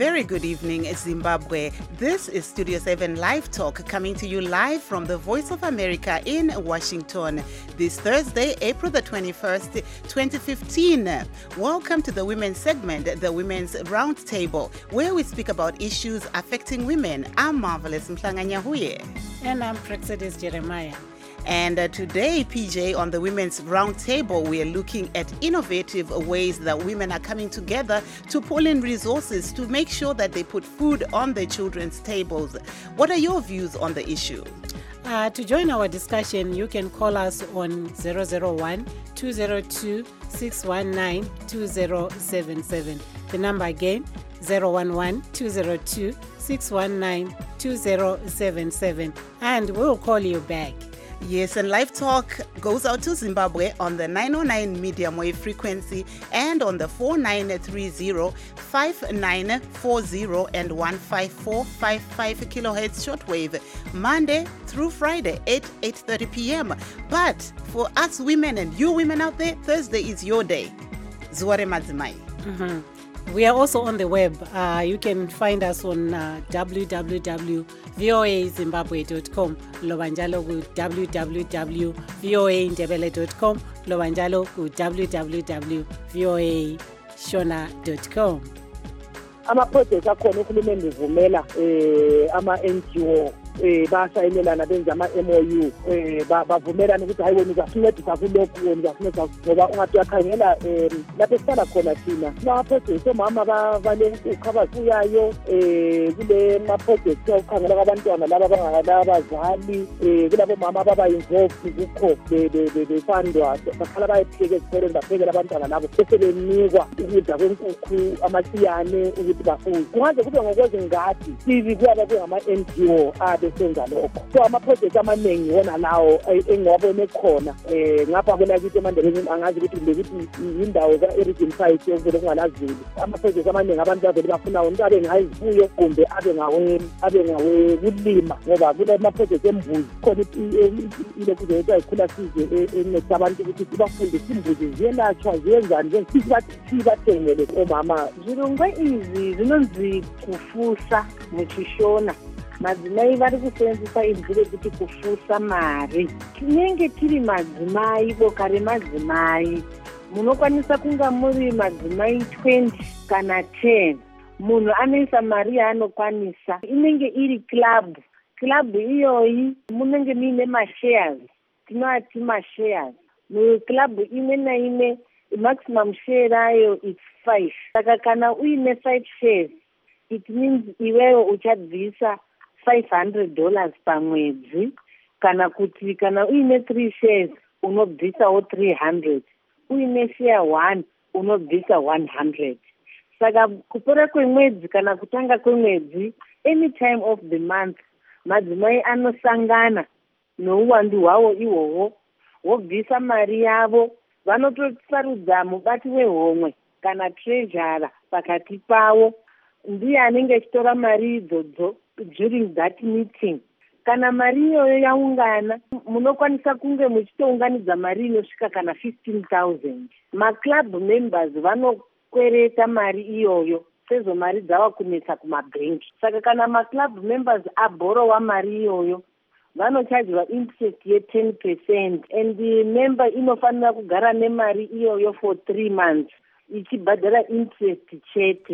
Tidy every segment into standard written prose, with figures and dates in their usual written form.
very good evening, Zimbabwe. This is Studio 7 Live Talk coming to you live from the Voice of America in Washington this Thursday, April the 21st, 2015. Welcome to the women's segment, the Women's Roundtable, where we speak about issues affecting women. I'm Marvelous Mhlanganyahuye. And I'm Praxedis Jeremiah. And today, PJ, on the Women's Roundtable, we are looking at innovative ways that women are coming together to pull in resources to make sure that they put food on their children's tables. What are your views on the issue? To join our discussion, you can call us on 001-202-619-2077. The number again, 011-202-619-2077. And we'll call you back. Yes, and Live Talk goes out to Zimbabwe on the 909 medium wave frequency and on the 4930, 5940 and 15455 kilohertz shortwave, Monday through Friday, 8:30 p.m. But for us women and you women out there, Thursday is your day. Zware Madzimai. We are also on the web. You can find us on www.voazimbabwe.com, lobanjalo ku www.voaindebele.com, lobanjalo ku www.voashona.com. Ama-project akhona uhulumeni ivumela ama-NGO basayinelana benza ama-MOU bavumelana ukuthi hayi wena uzasincedisa kulokhu wena uzasincedisa ngoba ungathi uyakhangela lapho esihlala khona thina ama-project omama balenkukhu abafuyayo kule ma-project okukhangela abantwana laba abazali kulabo mama ababa-involved kukho befandwa bakhala bayepheka ezikoleni baphekela abantwana labo bese benikwa ukudla kwenkukhu amasiyane ukuthi bafuye kungaze kube ngokwezingadi sizi kuyaba kungama-NGO besenza lokho. So ama-project amaningi wona lawo engiwabone khona ngapha kwelakithi eMandebeleni angazi ukuthi yindawo ka-Origin site yokuvele kungalazulu. Ama-project amaningi abantu bavele bafuna ukuthi abe ngayizifuyo kumbe abe ngawekulima ngoba kule ma-project embuzi khona ilokhu zethu ayikhula size encedisa abantu ukuthi bafundise imbuzi ziyelatshwa ziyenzani sibathengele omama. Zvirongwa izvi zvinonzi kufusa muchishona. Madzimai vari kusenzesa inzwi rekuti kufusa mari. Tinenge tiri madzimai, boka remadzimai munokwanisa kunga muri madzimai 20 kana 10. Munhu anoisa mari yaanokwanisa. Inenge iri club iyoyi munenge muine mashares, tinoati mashares. Muclub imwe naimwe maximum share ayo is 5. Saka kana uine 5 shares, it means iwewe uchabvisa $500 pamwedzi, kana kuti kana uine 3 shares unobvisawo 300, uine share 1 unobvisa 100. Saka kupera kwemwedzi kana kutanga kwemwedzi, any time of the month, madzimai anosangana nouwandu hwavo ihwohwo, wobvisa mari yavo, vanotosarudza mubati wehomwe kana treasurer pakati pavo, ndiye anenge achitora mari idzodzo during that meeting. Kana mari iyoyo yaungana, munokwanisa kunge muchitounganidza mari inosvika kana 15,000. Maclub members vanokwereta mari iyoyo sezvo mari dzava kunetsa kumabhenki. Saka kana maclub members abhorowa mari iyoyo, vanochajwa interest ye10% and the member inofanira kugara nemari iyoyo for 3 months ichibhadhara interest chete.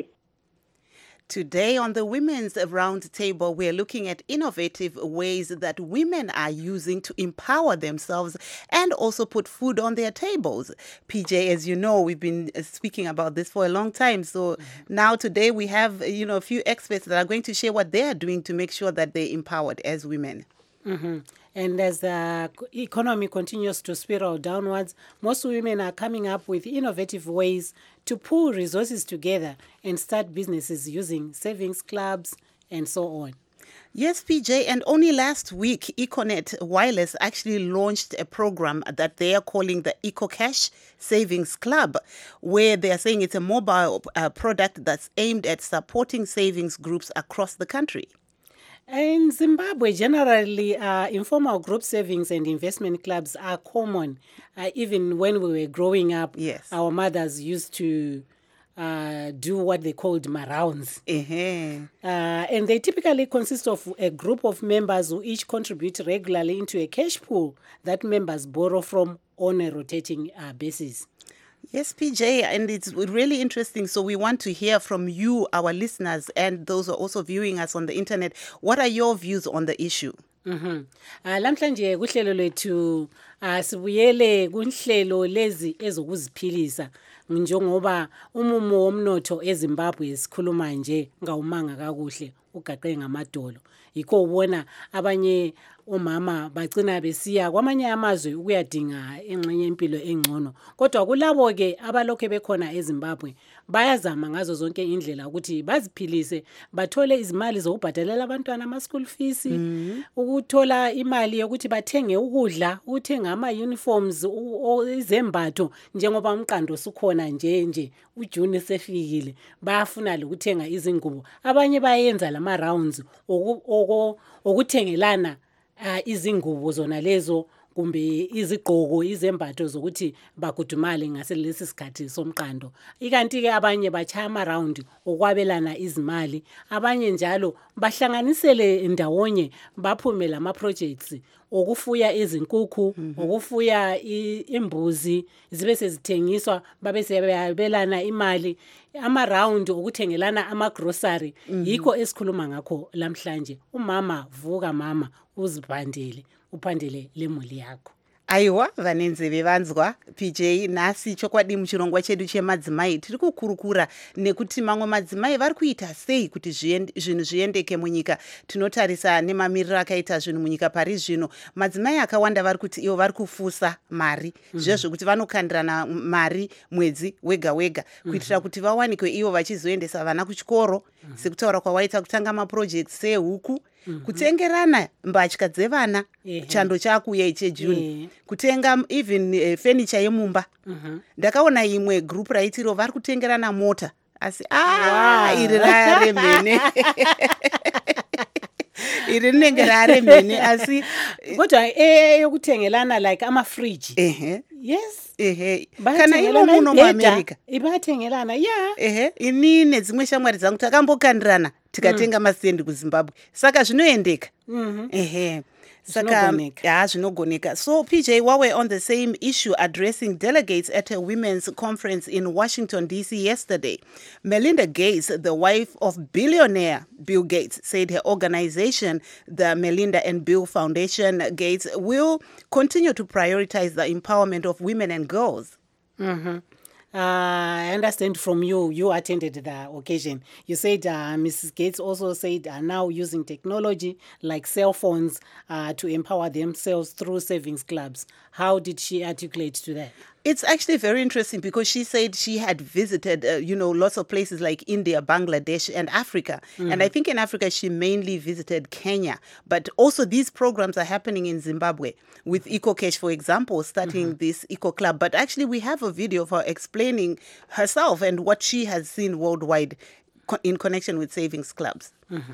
Today on the Women's Roundtable, we're looking at innovative ways that women are using to empower themselves and also put food on their tables. PJ, as you know, we've been speaking about this for a long time. So now today we have, a few experts that are going to share what they are doing to make sure that they're empowered as women. And as the economy continues to spiral downwards, most women are coming up with innovative ways to pool resources together and start businesses using savings clubs and so on. Yes, PJ, and only last week, Econet Wireless actually launched a program that they are calling the EcoCash Savings Club, where they are saying it's a mobile product that's aimed at supporting savings groups across the country. In Zimbabwe, generally, informal group savings and investment clubs are common. Even when we were growing up, yes, our mothers used to do what they called rounds. Uh-huh. And they typically consist of a group of members who each contribute regularly into a cash pool that members borrow from on a rotating basis. Yes, PJ, and it's really interesting. So we want to hear from you, our listeners, and those who are also viewing us on the internet. What are your views on the issue? Lamhlanje kuhlelo lethu sibuyele kunhlelo lezi ezokuziphilisa njengoba umumo womnotho eZimbabwe sikhuluma nje ngawumanga kakuhle ugaqe ngamadolo yikho ubona abanye omama bagcina besiya kwamanye amazwe ukuyadinga engxenye impilo engcono kodwa kulabo ke abalokho bekhona eZimbabwe bayazama ngazo zonke indlela ukuthi baziphilise bathole izimali zokubhadalela abantwana ama school fees ukuthola imali yokuthi bathenge ukudla uthenga ama uniforms izembatho njengoba umqando sukhona nje uJune sefikile bayafuna lokuthenga izingubo abanye bayenza lama rounds okuthengelana izingubo zona lezo kumbe izigqoko izembatho zokuthi bagudumale ngaselesi sikhathi somqando ikanti ke abanye bachaya ama round okwabelana izimali abanye njalo bahlanganisele ndawonye baphume lama projects okufuya izinkukhu okufuya imbuzi zibe sezithengiswa babe sebeyabelana imali ama round okuthengelana ama grocery yikho esikhuluma ngakho lamhlanje umama vuka mama uzibhandele uphandele lemuli yakho aiwa vanenzeve vanzwa PJ nasi chokwadi muchirongwa chedu chemadzimai tiri kukurukura nekuti mamwe madzimai vari kuita sei kuti zvinhu zviendeke munyika tinotarisa nemamiriro akaita zvinhu munyika pari zvino madzimai akawanda vari kuti ivo vari kufusa mari zvezvo kuti vanokandirana mari mwedzi wega wega kuitira kuti vawanikwe ivo vachizoendesa vana kuchikoro sekutaura kwawaita kutanga maprojects sehuku kutengerana mbatya dzevana chando chakuya chejuni kutenga even furniture yemumba ndakaona imwe group raitiro vari kutengerana mota asi iri raremene iri rinenge raremene asi kodwa yokutengelana like ama fridge yes kana imo muno muAmerica ibathengelana ini nedzimwe shamwari dzangu takambokandirana tikatenga masendi kuZimbabwe saka zvinoendeka saka zvinogoneka. So PJ, while we're on the same issue addressing delegates at a women's conference in Washington DC yesterday, Melinda Gates, the wife of billionaire Bill Gates, said her organization, the Melinda and Bill Foundation Gates, will continue to prioritize the empowerment of women and girls. I understand from you attended the occasion. You said Mrs. Gates also said now using technology like cell phones to empower themselves through savings clubs. How did she articulate to that? It's actually very interesting because she said she had visited, lots of places like India, Bangladesh, and Africa. And I think in Africa, she mainly visited Kenya. But also these programs are happening in Zimbabwe with EcoCash, for example, starting this Eco Club. But actually, we have a video of her explaining herself and what she has seen worldwide in connection with savings clubs.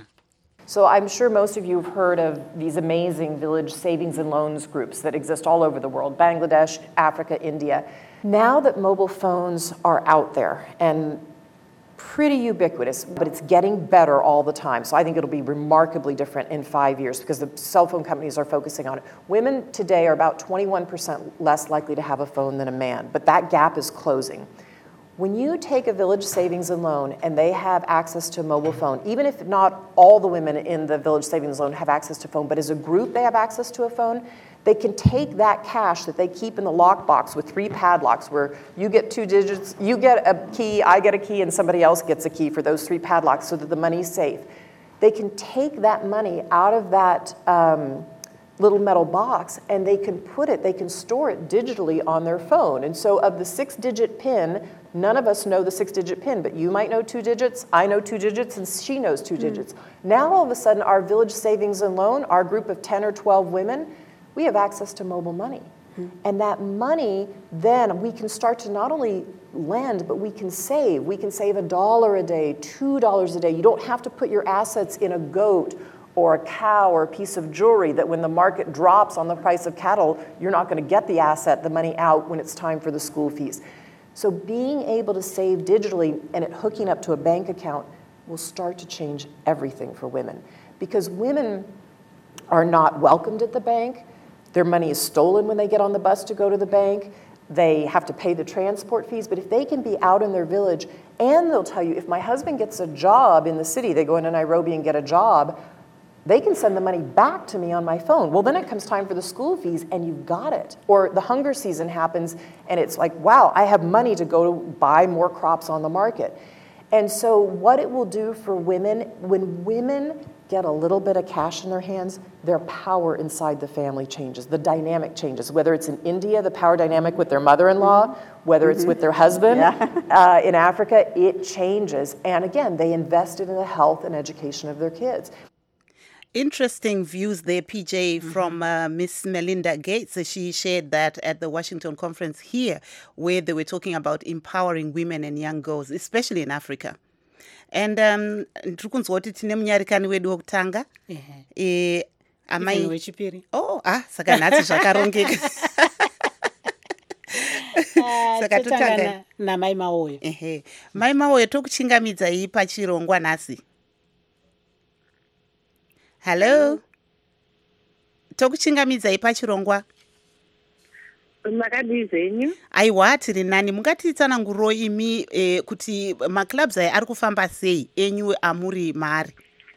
So I'm sure most of you have heard of these amazing village savings and loans groups that exist all over the world, Bangladesh, Africa, India. Now that mobile phones are out there and pretty ubiquitous, but it's getting better all the time. So I think it'll be remarkably different in 5 years because the cell phone companies are focusing on it. Women today are about 21% less likely to have a phone than a man, but that gap is closing. When you take a village savings and loan and they have access to a mobile phone, even if not all the women in the village savings loan have access to a phone, but as a group they have access to a phone, they can take that cash that they keep in the lockbox with 3 padlocks where you get 2 digits, you get a key, I get a key, and somebody else gets a key for those 3 padlocks so that the money's safe. They can take that money out of that little metal box and they can store it digitally on their phone. And so of the 6-digit PIN, none of us know the 6-digit PIN, but you might know 2 digits, I know 2 digits, and she knows 2 digits. Now all of a sudden our village savings and loan, our group of 10 or 12 women, we have access to mobile money. And that money, then we can start to not only lend, but we can save. We can save $1 a day, $2 a day. You don't have to put your assets in a goat or a cow or a piece of jewelry that when the market drops on the price of cattle, you're not going to get the asset, the money out when it's time for the school fees. So being able to save digitally and it hooking up to a bank account will start to change everything for women. Because women are not welcomed at the bank. Their money is stolen when they get on the bus to go to the bank. They have to pay the transport fees. But if they can be out in their village, and they'll tell you, if my husband gets a job in the city, they go into Nairobi and get a job, they can send the money back to me on my phone. Well, then it comes time for the school fees, and you've got it. Or the hunger season happens, and it's like, wow, I have money to go buy more crops on the market. And so what it will do for women, when women get a little bit of cash in their hands, their power inside the family changes. The dynamic changes. Whether it's in India, the power dynamic with their mother-in-law, whether it's with their husband, in Africa, it changes. And again, they invested in the health and education of their kids. Interesting views there, PJ, from Miss Melinda Gates. She shared that at the Washington conference here, where they were talking about empowering women and young girls, especially in Africa. And ndiri kunzwa kuti tine munyarikani wedu wokutanga amai wechipiri. Saka nhasi zvakarongeka. Saka totanga namai Mawoyo. Mai Mawoyo, tokuchingamidzai pachirongwa nhasi. Hello. Tokuchingamidzai pachirongwa. Makadi zenyu. Aiwa, tiri nani. Mungatitsananguriro imi kuti maclubs aya ari kufamba sei enyu amuri mari.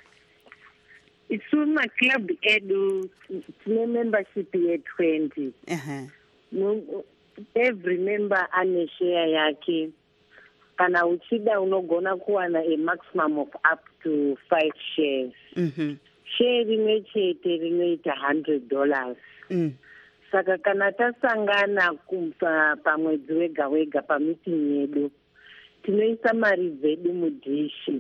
Isu maclub edu tine membership ye 20. Every member ane share yake. Kana uchida unogona kuwana a maximum of up to 5 shares. Share rimwe chete rinoita $100. Saka kana tasangana pamwedzi wega wega pameeting yedu tinoisa mari dzedu mudhishi.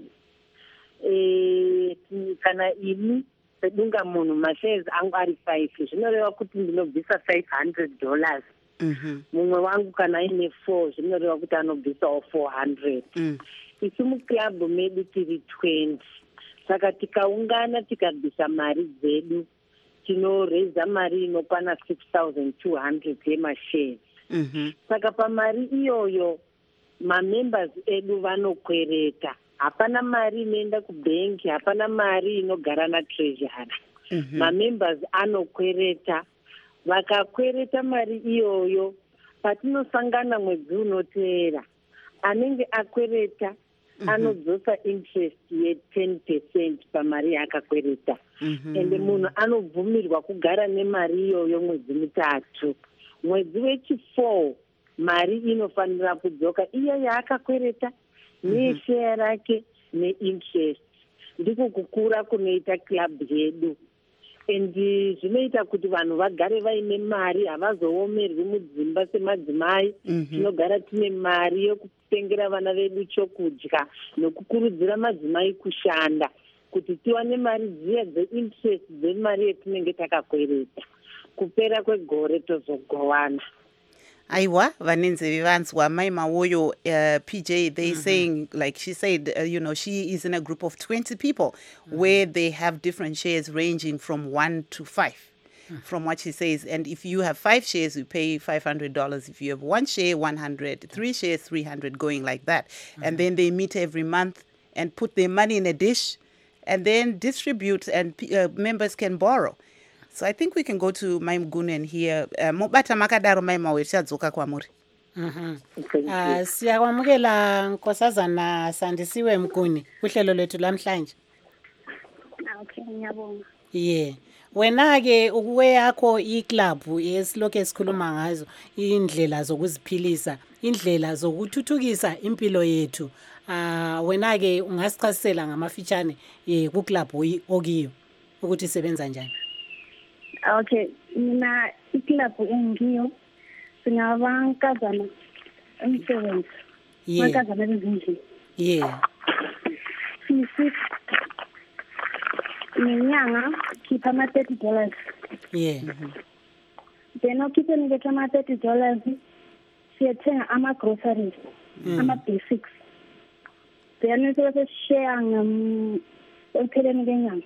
Kana ini sedunga munhu mashares angu ari 5 zvinoreva kuti ndinobvisa $500. Mumwe wangu kana ine 4 zvinoreva kuti anobvisawo $400. Isu muclub medu tiri 20. Saka tikaungana tikabvisa mari dzedu tinoreza mari inokwana 6,200 yemashares. Saka pamari iyoyo mamembers edu vanokwereta. Hapana mari inoenda kubhengi, hapana mari inogara natreasury. Mamembers anokwereta. Vakakwereta mari iyoyo, patinosangana mwedzi unoteera, anenge akwereta anodzosa interest ye10% pamari yaakakwereta. Ende munhu anobvumirwa kugara nemari iyoyo mwedzi 3. Mwedzi wechi4 mari inofanira kudzoka iyo yaakakwereta neshare rake neinterest. Ndiko kukura kunoita club yedu. Endi zvinoita kuti vanhu vagare vaine mari, havazoomerwi mudzimba semadzimai. Tinogara tine mari yokutengera vana vedu chokudya nokukurudzira madzimai kushanda kuti tiwane mari dziya dzeinterest dzemari yetinenge takakwereta. Kupera kwegore tozogowana. Aiwa, vanenzeve vanzwa Mai Mawoyo, PJ, they saying, like she said, she is in a group of 20 people where they have different shares ranging from 1 to 5, from what she says. And if you have 5 shares, you pay $500. If you have 1 share, 100, 3 shares, 300, going like that. And then they meet every month and put their money in a dish and then distribute, and members can borrow. So I think we can go to Mai Mgunen here. Mobata makadaro Mai Mawoyo chadzoka kwamuri. Siyakwamukela Nkosazana Sandisiwe Mguni kuhlelo lethu lamhlanje. Okay, ngiyabonga. Wena ke ukuwe yakho iclub esilokho esikhuluma ngazo, indlela zokuziphilisa, indlela zokuthuthukisa impilo yethu. Wena ke ungasichasisela ngamafitshane ku club okiyo ukuthi isebenza njani? Okay, mina iclub engiyo singabankazana emsebenzi. Mankazana bezindlu. Sisi ngenyanga khipha $30. Then ukhiphe ngetha $30 siyathenga ama-groceries, ama-basics. Then siyashare ekupheleni kenyanga.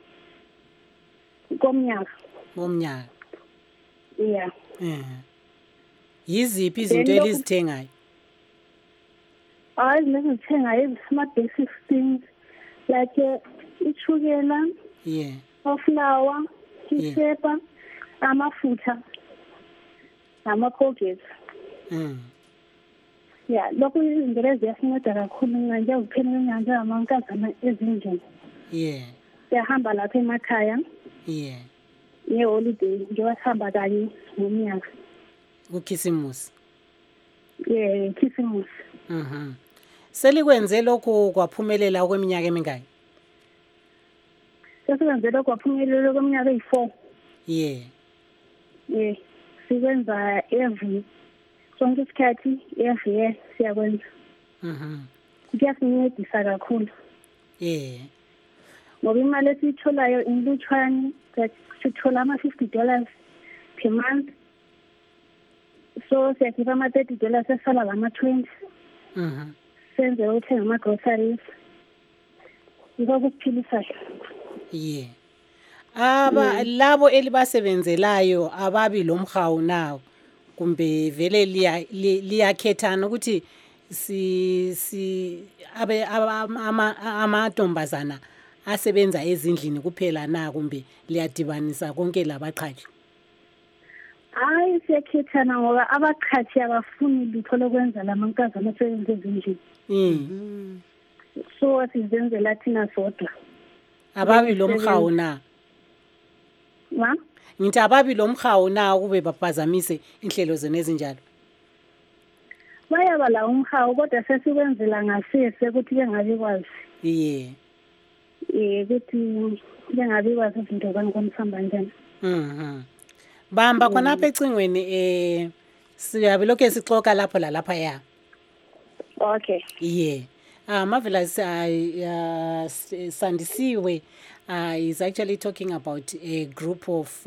Komnyaka. Yiziphi izinto elizithengayo? izinto ezithengayo ezima-basic things like ichukela, Yeah. oflour, isepa, amafutha, nama-Colgate. Ya, lokhu izinto lezi ziyasinceda kakhulu nje ukuphela kwenyanga amankazana ezindlini. Yeah. Siyahamba lapha emakhaya Yeah. nge-holiday ngiyosihamba kanye ngomnyaka. Kukhisimusi. Yeah, Khisimusi. Selikwenze lokhu kwaphumelela kweminyaka emingaki? Sesikwenze lokhu kwaphumelela kweminyaka eyi-4. Yeah. Yeah, sikwenza sonke isikhathi every year siyakwenza. Kuyasincedisa kakhulu. Yeah. Ngoba imali esiyitholayo inlutshwane, sithola ama-$50 per month. So siyakhipha ama-$30 esala lama-20. Senze ukuthenga ama-groceries. Yiko kusiphilisayo. Yeah. Labo elibasebenzelayo ababi lomhawu nawo kumbe vele liyakhethana ukuthi amantombazana asebenza ezindlini kuphela na kumbe liyadibanisa konke labaqhathi? Hayi, siyakhethana ngoba abaqhathi abafuni lutho lokwenza lamankazana asebenza ezindlini. So sizenzela thina sodwa. Ababi lomhawu na? Ma? Ngithi ababi lomhawu na kube baphazamise inhlelo zenu ezinjalo? Bayaba la umhawu kodwa sesikwenzela ngasese ukuthi bengabi kwazi. Yeah. Ukuthi bengabi kwazi izinto zanisihamba njani. Bamba khonapha ecingweni siyabe lokho sixoxa lapho lalapha ya. Okay. Yeah. Marvelous Sandisiwe is actually talking about a group of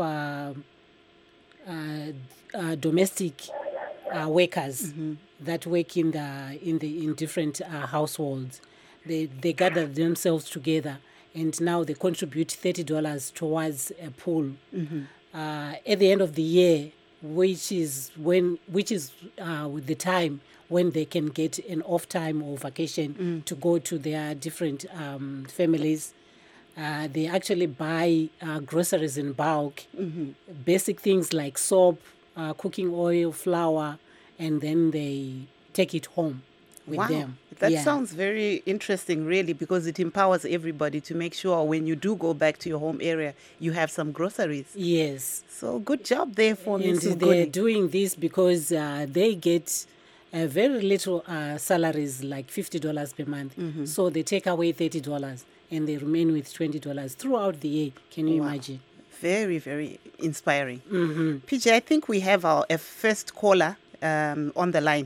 domestic workers that work in different households. They gather themselves together and now they contribute $30 towards a pool. At the end of the year, which is the time when they can get an off time or vacation to go to their different families. They actually buy groceries in bulk, basic things like soap, cooking oil, flour, and then they take it home with them. That sounds very interesting, really, because it empowers everybody to make sure when you do go back to your home area, you have some groceries. Yes. So good job there for Mrs. And they're doing this because they get very little salaries, like $50 per month. So they take away $30 and they remain with $20 throughout the year. Can you imagine? Very, very inspiring. PJ, I think we have our first caller on the line.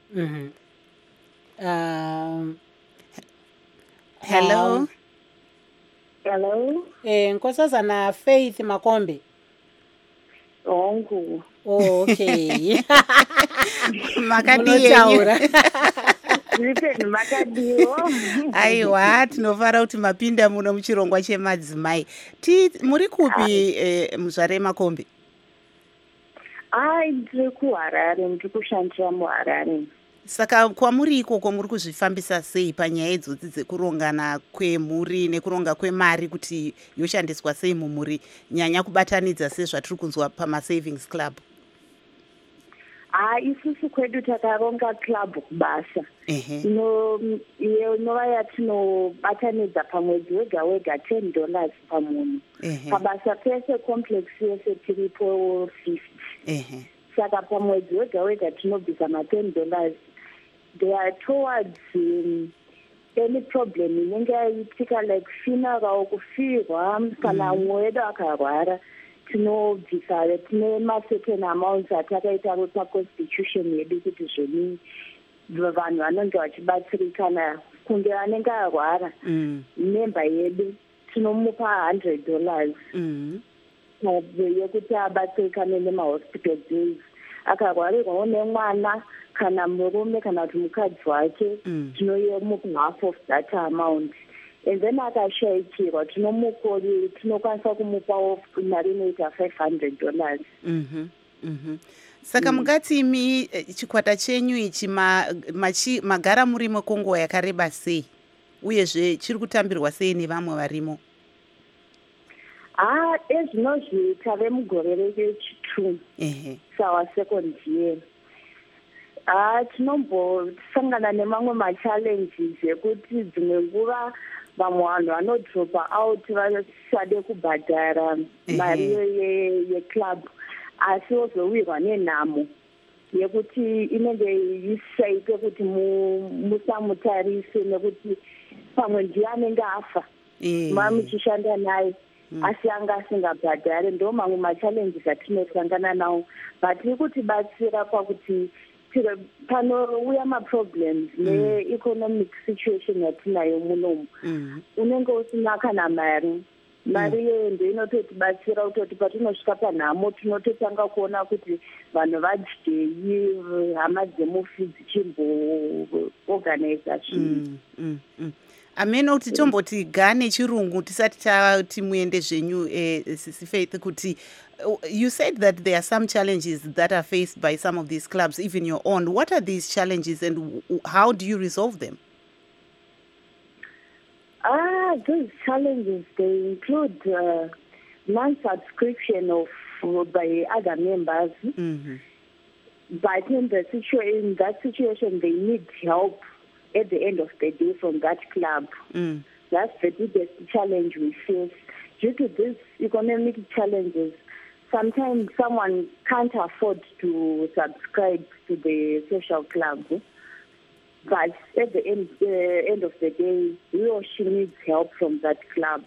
Hello. Hello. Nkosazana Faith Makombe. Ongu. Oh, okay. Makadiyo. Listen, makadiyo. Aiwa, tinofara kuti mapinda muno muchirongwa chemadzimai. Muri kupi muzvare Makombe? Ndiri kuHarare, ndiri kushandira muHarare. Saka kwamuri ikoko muri kuzvifambisa sei panyaya idzodzi dzekurongana kwemhuri nekuronga kwemari kuti yoshandiswa sei mumhuri, nyanya kubatanidza sezvatiri kunzwa pama-savings club? Isusu kwedu takaronga club kubasa. Inova yatinobatanidza pamwedzi wega wega $10 pamunhu. Pabasa pese complex yese tiripo 50. Saka pamwedzi wega wega tinobvisa $10. They are towards any problem inenge yaitika like funeral, kufirwa kana umwe wedu akarwara, tinobvisa tine ma-certain amounts atakaita paconstitution yedu kuti zveni vanhu vanenge vachibatsirikana kunge vanenge arwara member yedu tinomupa $100 yekuti abatsirikane nemahospital bills. Akarwarirwawo nemwana kana murume kana kuti mukadzi wake tinomupa half of that amount. And then akashaikirwa tinokwanisa kumupawo mari inoita $500. Saka mungati imi chikwata chenyu ichi magara murimo kwenguva yakareba sei uyezve chiri kutambirwa sei nevamwe varimo? Ezvinozvi tave mugore rechitu sawa second year. Tinombosangana nemamwe machallenges ekuti dzimwe nguva vamwe vanhu vanodropa out vasade kubhadhara mari yeclub, asi wozowirwa nenhamo yekuti inenge isaite kuti musamutarise nekuti pamwe ndiye anenge afa mamuchishanda naye asi anga asingabhadhare. Ndo mamwe machallenges atinosangana nawo, but tiri kutibatsira pakuti panouya maproblems neeconomic situation yatinayo munomu. Unenge usina kana mari iyoyo ndo inototibatsira kutoti patinosvika panhamo tinototanga kuona kuti vanhu vadyei, hama dzemufi dzichimboorganiza zvinhu. Ameno kuti tomboti gane chirungu tisati tati muende zvenyu Sisi Faith kuti you said that there are some challenges that are faced by some of these clubs, even your own. What are these challenges and how do you resolve them? Those challenges, they include non-subscription by other members. But in that situation, they need help at the end of the day from that club. That's the biggest challenge we face. Due to these economic challenges, sometimes someone can't afford to subscribe to the social club. But at the end of the day, he or she needs help from that club.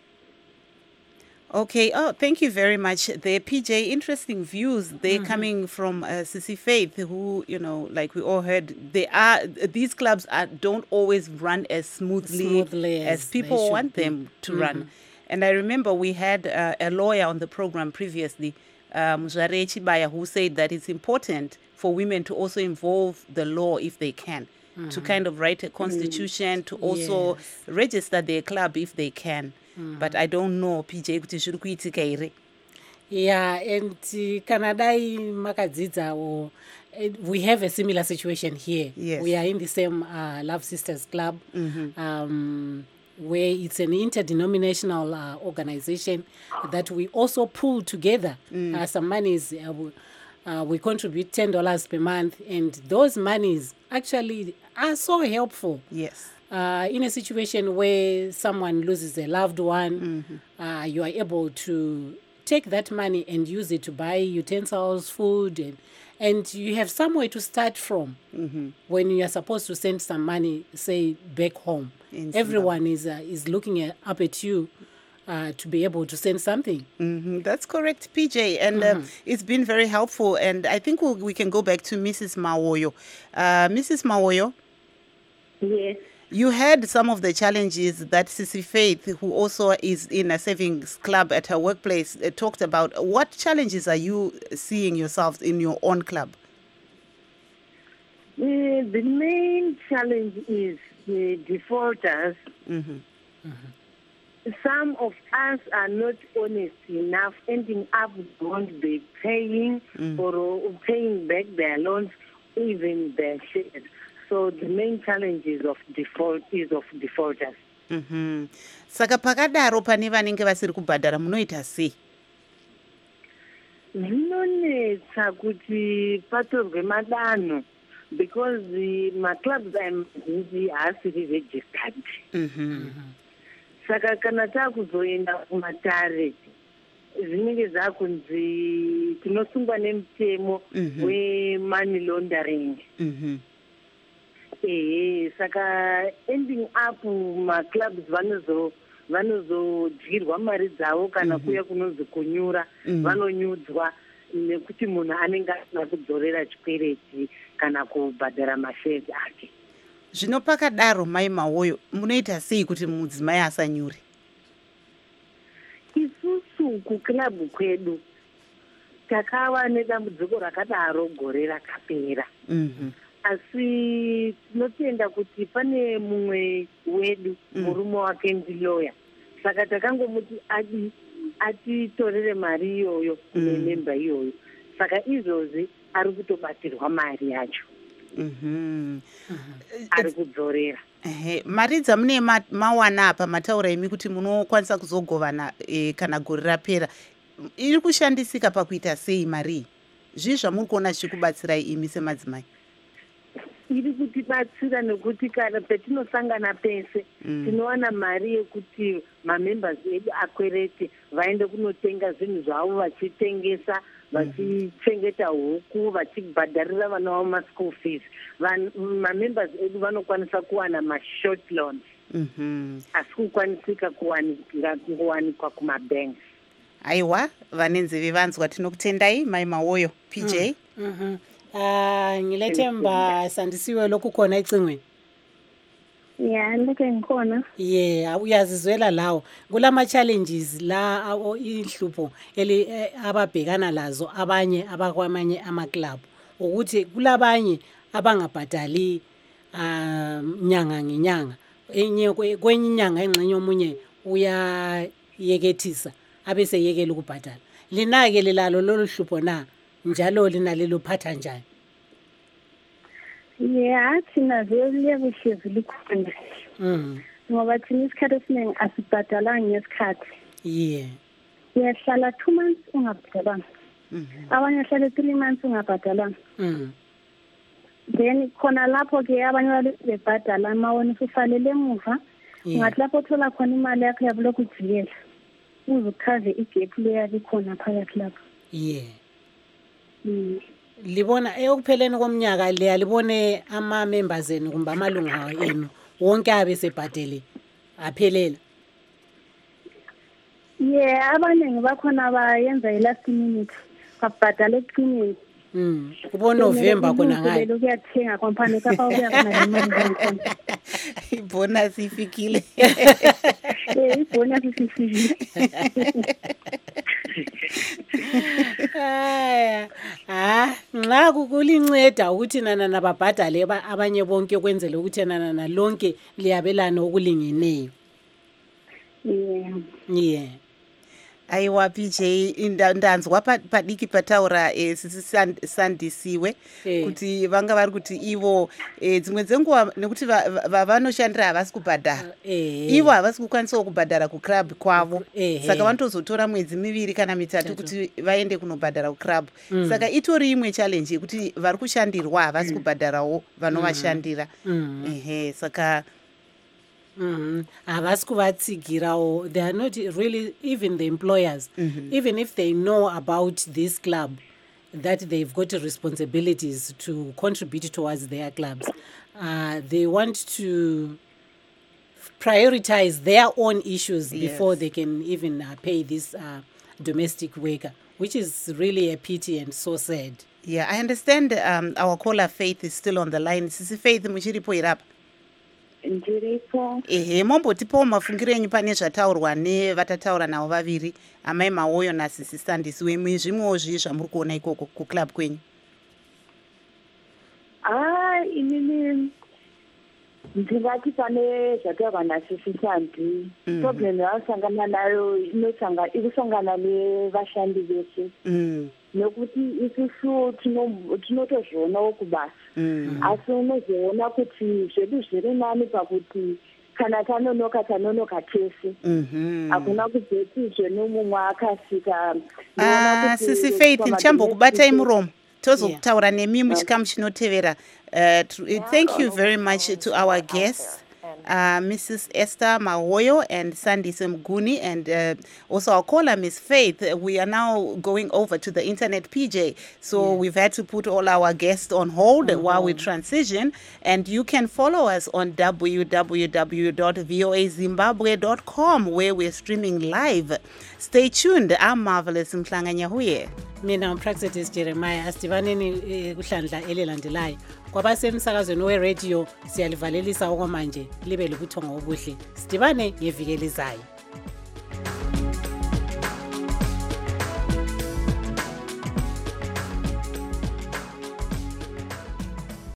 Okay. Oh, thank you very much. The PJ, interesting views. They're coming from Sisi Faith, who, like we all heard, these clubs don't always run as smoothly as people want them to run. And I remember we had a lawyer on the program previously, Muzare Chibaya, who said that it's important for women to also involve the law if they can, to kind of write a constitution, to also register their club if they can. But I don't know, PJ, kuti zviri kuitika here. Yeah, and Kanadai makadzidzawo, we have a similar situation here. Yes. We are in the same Love Sisters Club, where it's an interdenominational organization that we also pull together some monies. We contribute $10 per month, and those monies actually are so helpful. Yes. In a situation where someone loses a loved one, you are able to take that money and use it to buy utensils, food, and you have somewhere to start from when you are supposed to send some money, say, back home. Everyone is looking up at you to be able to send something. That's correct, PJ. And it's been very helpful. And I think we can go back to Mrs. Mawoyo. Mrs. Mawoyo? Yes. You had some of the challenges that Sisi Faith, who also is in a savings club at her workplace, talked about. What challenges are you seeing yourselves in your own club? The main challenge is the defaulters. Some of us are not honest enough, ending up won't be paying or paying back their loans, even their shares. So the main challenge is of defaulters. Saka pakadaro pane vanenge vasiri kubhadhara munoita sei? Zvinonetsa kuti patorwe madanho because maclubs mazhinji haasiri registered. Saka kana takuzoenda kumatare zvinenge zvakunzi tinosungwa nemutemo wemoney laundering. Saka ending up maclubs vanozodyirwa mari dzavo kana kuya kunonzi kunyura vanonyudzwa nekuti munhu anenge asina kudzorera chikwereti kana kubhadhara mashares ake. Zvino pakadaro mai Mawoyo, munoita sei kuti mudzimai asanyure? Isusu kuklabu kwedu takava nedambudziko rakadaro gore rakapera. Asi tinotenda kuti pane mumwe wedu murume wake ndiloya, saka takangomuti atitorere mari iyoyo nememba iyoyo. Saka izvozvi ari kutobatirwa mari yacho ari kudzorera. Mari dzamune mawana apa mataura imi kuti munokwanisa kuzogovana kana gore rapera, iri kushandisika pakuita sei mari? Zvii zvamuri kuona zvichikubatsirai imi semadzimai? Iri kutibatsira nekuti kana petinosangana pese tinowana mari yekuti mamembers edu akwerete vaende kunotenga zvinhu zvavo vachitengesa, vachichengeta huku, vachibhadharira vana vavo maschool fees. Mamembers edu vanokwanisa kuwana mashort loans asi kukwanisika kuwanikwa kumabanks. Aiwa, vane nzeve vanzwa, tinokutendai mai Mawoyo. PJ Ngiletemba Sandisiwe lokukhona ecingweni. Yeah, ndike ngikhona. Yeah, uyazizwela lawo kulama challenges la inhlupho ababhekana lazo abanye abakwamanye amaclub, ukuthi kulabanye abangabhadali nyanga ngenyanga, enye kwenye inyanga engxenye omunye uyayekethisa abese yekela ukubhadala. Linake lelalo lolu hlupho na, njalo linalelo phatha njani? Yeah, thina vele kuhlezi likhona. Ngoba thina isikhathi esiningi asibhadalanga ngesikhathi. Yeah. Uyahlala 2 months ungabhadalanga. Abanye hlala 3 months ungabhadalanga. Then khona lapho ke abanye bebhadala amawona ususalele emuva. Ngathi lapho thola khona imali yakho yabulokhu ujikela. Uzukhave igap leya likhona phakathi lapho. Yeah. Libona ekupheleni komnyaka leya libone ama members enu kumbe amalunga enu wonke abesebhadele aphelela. Yeah, abaningi bakhona bayenza last minute babhadala eqinini. Kubo November khona ngayo. Ukuyathenga company kapha uyakona imali. Ibonus ifikile. Ibonus ifikile. Nxa kulinceda ukuthi nana nababhadale abanye bonke kwenzele ukuthi nana lonke liyabelana okulingeneyo. Yeah. Aiwa PJ, ndanzwa padiki pataura Sandisiwe kuti vanga vari kuti ivo dzimwe dzenguva nekuti vanoshandira havasi kubhadhara, ivo havasi kukwanisawo kubhadhara kuclub kwavo, saka vanotozotora mwedzi 2 kana 3 kuti vaende kunobhadhara kuclub. Saka itori imwe challenge yekuti vari kushandirwa havasi kubhadharawo vanovashandira. Saka havasi kuvatsigirawo. They are not really, even the employers, even if they know about this club, that they've got responsibilities to contribute towards their clubs, they want to prioritize their own issues before they can even pay this domestic worker, which is really a pity and so sad. Yeah, I understand our caller Faith is still on the line. Sisi Faith, muchiripo irapa? Ndiripo. Mombotipawo mafungiro enyu pane zvataurwa nevatataura navo vaviri, amai Mawoyo naSisi Sandisiwe, zvimwewo zvii zvamuri kuona ikoko kuclub kwenyu? Inini ndingati pane zvataurwa naSisi Sandi, problem yaasangana nayo ikusangana nevashandi vese. Nekuti isusu tinotozvionawo kubasa, asi unozoona kuti zvedu zviri nani pakuti kana tanonoka tese. Hakuna kuzoti zvenomumwe akasika. Sisi Faith, nchambokubatai muromo tozotaura nemi muchikamu chinotevera. Thank you very much to our guests, Mrs. Esther Mawoyo and Sandisiwe Mguni, and also our caller, Miss Faith. We are now going over to the internet, PJ. So we've had to put all our guests on hold while we transition. And you can follow us on www.voazimbabwe.com, where we're streaming live. Stay tuned. I'm Marvelous Mhlanganyahuye. Mina umpraxetis Jeremiah. Asidivaneni kuhlandla elilandelayo. Kwabasemsakazweni we-radio siyalivalelisa okwamanje libe lubuthongo obuhle. Sidibane ngeviki elizayo.